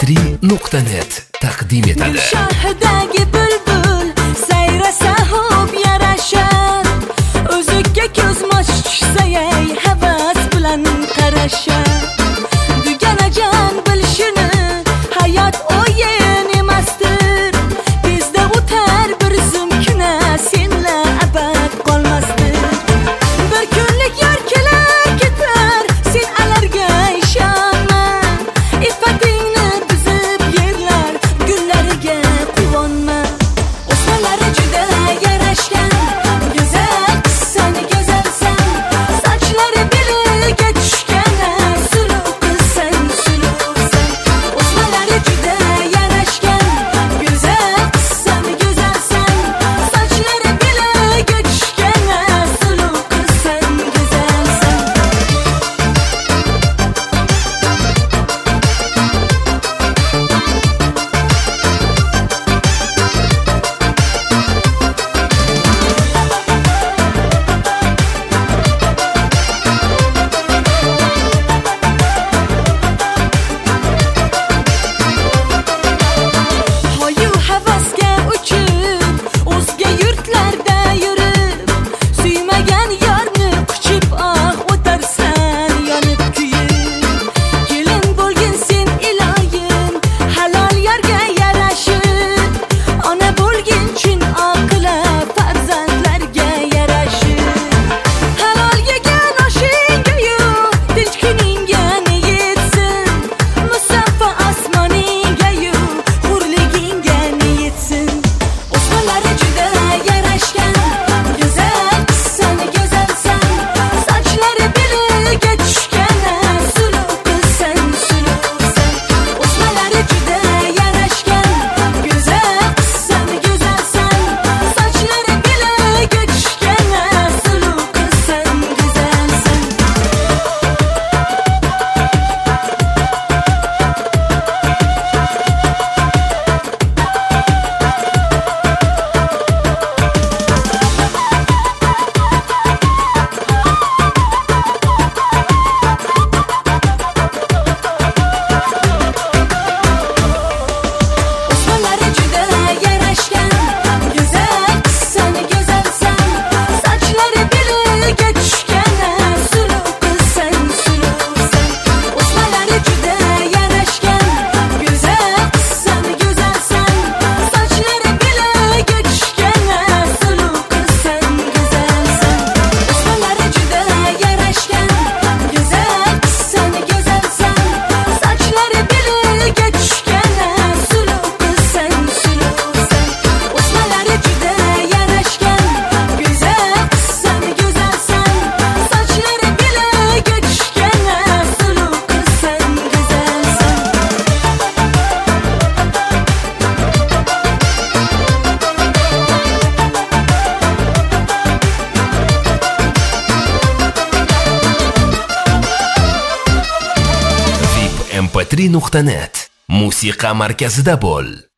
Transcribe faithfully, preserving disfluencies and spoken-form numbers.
tri nuqta net taqdim etadi. Shohdagi bulbul sayrasa hop yarashar, o'ziga ko'z mochsa ey havas bilan qarashar. Duganajon bilishini hayot o'yin emasdir, bizda o'tar bir zumkina senla abad qolmasdir. Bir kunlik yor kelar ketar, sen alarga ishonma, ifatingni buzib yerlar gullariga quvonma. O'smalari juda yarashgan, go'zal qizsan, go'zalsan, sochlari beliga tushgan, suluv qizsan, suluvsan. O'smalari juda yarashgan, go'zal qizsan, go'zalsan, sochlari beliga tushgan, suluv qizsan, go'zalsan. Hoyu havasga uchib, o'zga yurtlarda yurib, suymagan yorni quchib, ah o'tarsan yonib kuyib. Kelin bo'lgin sen iloyim, halol yorga yarashib, ona bo'lgin chin oqila farzandlarga yarashib. Halol yegan oshingga-yu tinch kuningga ne yetsin, musaffo osmoningga-yu hurligingga ne yetsin. O'smalari juda yarashgan, go'zal qizsan, go'zalsan, sochlari beliga tushgan, suluv qizsan, suluvsan. O'smalari juda yarashgan, go'zal qizsan, go'zalsan, sochlari beliga tushgan, suluv qizsan, go'zalsan. O'smalari juda yarashgan, go'zal qizsan, go'zalsan, sochlari beliga tushgan, suluv qizsan, suluvsan. O'smalari juda yarashgan, go'zal qizsan, go'zalsan, sochlari beliga tushgan, suluv qizsan, go'zalsan. O'smalari juda yarashgan, go'zal qizsan, go'zalsan, sochlari beliga tushgan, suluv qizsan, suluvsan. O'smalari juda yarashgan, go'zal qizsan, go'zalsan, sochlari beliga tushgan, suluv qizsan, vip m p tri nuqta net musiqa markazida bo'l.